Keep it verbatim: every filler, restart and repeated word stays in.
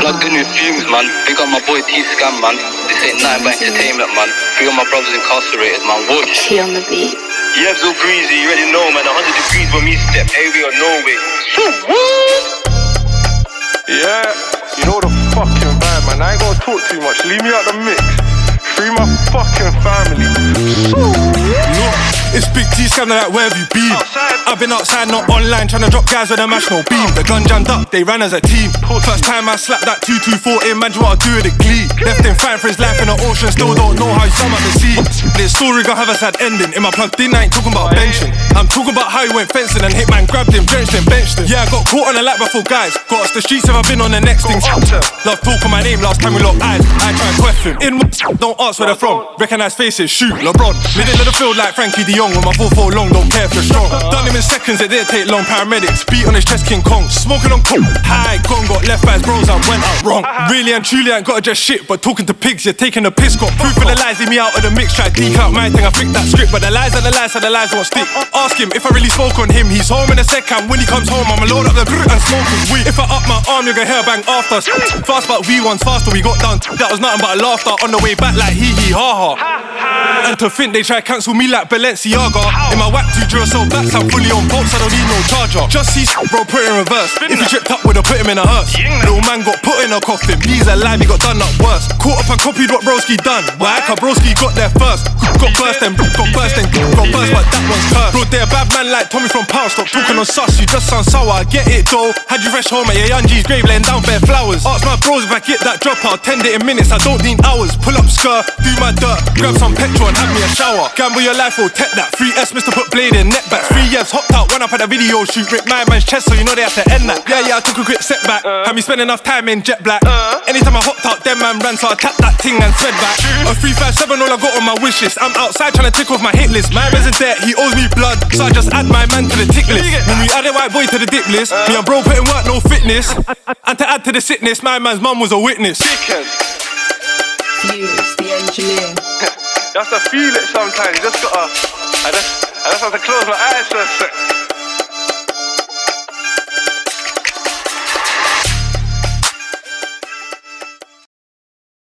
Blood good new fumes, man. Big up my boy T-Scam, man. This ain't nothing but entertainment, man. Big up my brothers incarcerated, man. Whoosh. T on the beat. Yebs all greasy, you already know, man. one hundred degrees when me step, heavy or no way. Yeah, you know the fucking vibe, man. I ain't gonna talk too much. Leave me out the mix. Free my fucking family. Look, it's Big T Scammer, like where have you been? Outside. I've been outside, not online, trying to drop guys with a mash no beam. The gun jammed up, they ran as a team. First time I slapped that two two four in, man, what I do with the glee. Left him fighting for his life in the ocean, still don't know how he swam out the sea. This story gonna have a sad ending. In my plugged in, I ain't talking about benching. I'm talking about how he went fencing and Hitman grabbed him, drenched him, benched him. Yeah, I got caught on the lap before guys. Got us the streets if I've been on the next thing. Love talking my name last time we locked eyes. I try and question. In don't ask where they're from. Recognize faces, shoot, LeBron. Middle of the field like Frankie De Jong. With my four four long, don't care if you're strong. Done him in seconds, it didn't take long. Paramedics, beat on his chest, King Kong. Smoking on coke, high, gone, got left by his bros, I went out wrong. Really and truly, I ain't gotta just shit. But talking to pigs, you're taking the piss. Got proof of the lies, leave me out of the mix. Try to leak out my thing, I think that script. But the lies are the lies, so the lies won't stick. Ask him if I really spoke on him. He's home in a second. When he comes home, I'ma load up the grr and smoke his weed. If I up my arm, you're gonna hear a bang after. Fast but V ones faster, we got down. That was nothing but a laughter on the way back like hee hee ha ha. And to think they try to cancel me like Balenciaga. In my whack two Duracell backs, I'm fully on bolts, I don't need no charger. Just see bro, put it in reverse. If he tripped up, would've put him in a hearse. Little man got put in a coffin. He's alive, he got done up worse. Caught up and copied what broski done. Why? Cause broski got there first. Got burst then, got burst then, got burst, but that one's cursed. Bro, they're a bad man like Tommy from Pound. Stop talking on sus, you just sound sour. I get it though. Had you fresh home at your young G's grave, laying down bare flowers. Ask my bros if I get that drop, I'll tend it in minutes. I don't need hours. Pull up skirt, do my dirt, grab some petrol and have me a shower. Gamble your life or tech that. Three S, Mister Put Blade in neck backs. Three years hopped out, went up at a video shoot, ripped my man's chest, so you know they have to end that. Yeah, yeah, I took a quick setback. Had me spend enough time in jet black. Anytime I hopped out, them man ran, so I tapped that ting and slid back. A three five seven, all I got on my wish list. I'm outside trying to tick off my hit list. My man's in debt, he owes me blood, so I just add my man to the tick list. When we added white boy to the dip list, me and bro putting work, no fitness. And to add to the sickness, my man's mum was a witness. Dickhead. Fuse, the engineer. You have to feel it sometimes. You just gotta. I just, I just have to close my eyes for a sec.